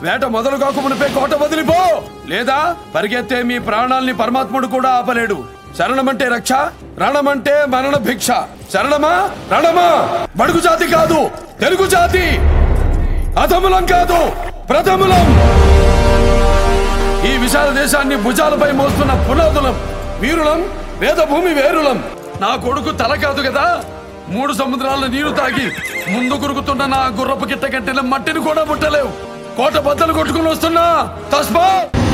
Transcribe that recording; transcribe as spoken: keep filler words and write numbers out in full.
వేట మొదలు కాకమునిపై కోట వదిలిపో, లేదా పరిగెత్తే మీ ప్రాణాల్ని పరమాత్ముడు కూడా ఆపలేడు. శరణమంటే రక్ష, రణమంటే మరణ భిక్ష. శరణమా రణమా బడుగు జాతి కాదు, తెలుగు జాతి. అధములం కాదు, ప్రథములం. ఈ విశాల దేశాన్ని భుజాలపై మోస్తున్న పునాదులం, వీరులం, వేదభూమి వేరులం. నా కొడుకు తల కాదు కదా, మూడు సముద్రాల నీరు తాగి ముందు కురుకుతున్న నా గుర్రపు గిట్ట కట్టిన మట్టిని కూడా ముట్టలేవు. కోట బద్దలు కొట్టుకుని వస్తున్నా. తస్మా